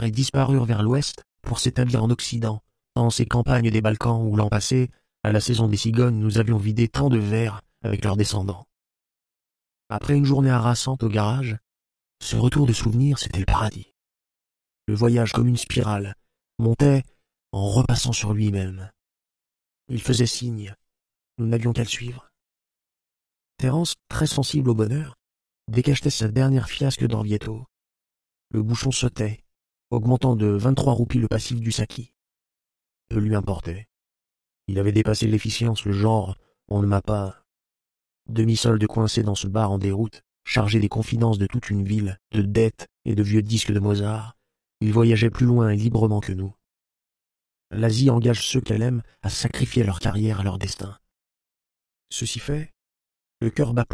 Ils disparurent vers l'ouest pour s'établir en Occident, dans ces campagnes des Balkans où l'an passé, à la saison des cigognes, nous avions vidé tant de verres avec leurs descendants. Après une journée harassante au garage, ce retour de souvenirs, c'était le paradis. Le voyage comme une spirale montait en repassant sur lui-même. Il faisait signe, nous n'avions qu'à le suivre. Thérence, très sensible au bonheur, décachetait sa dernière fiasque d'Orvieto. Le bouchon sautait, augmentant de 23 roupies le passif du Saki. Peu lui importait. Il avait dépassé l'efficience, le genre, on ne m'a pas. Demi-solde coincé dans ce bar en déroute, chargé des confidences de toute une ville, de dettes et de vieux disques de Mozart, il voyageait plus loin et librement que nous. L'Asie engage ceux qu'elle aime à sacrifier leur carrière à leur destin. Ceci fait, le cœur bat